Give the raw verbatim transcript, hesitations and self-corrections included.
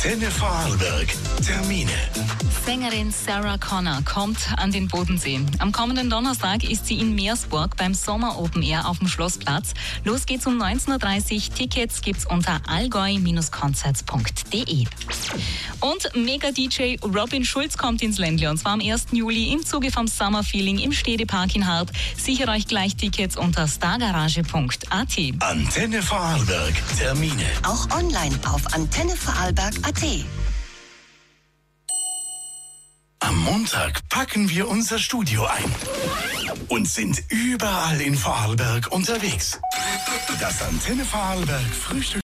Antenne Vorarlberg. Termine. Sängerin Sarah Connor kommt an den Bodensee. Am kommenden Donnerstag ist sie in Meersburg beim Sommer Open Air auf dem Schlossplatz. Los geht's um neunzehn Uhr dreißig. Tickets gibt's unter allgäu Konzerts punkt de. Und Mega-D J Robin Schulz kommt ins Ländle, und zwar am ersten Juli im Zuge vom Summer Feeling im Städtepark in Hart. Sichert euch gleich Tickets unter stargarage punkt at. Antenne Vorarlberg. Termine. Auch online auf antenne vorarlberg punkt at. Am Montag packen wir unser Studio ein und sind überall in Vorarlberg unterwegs. Das Antenne Vorarlberg Frühstück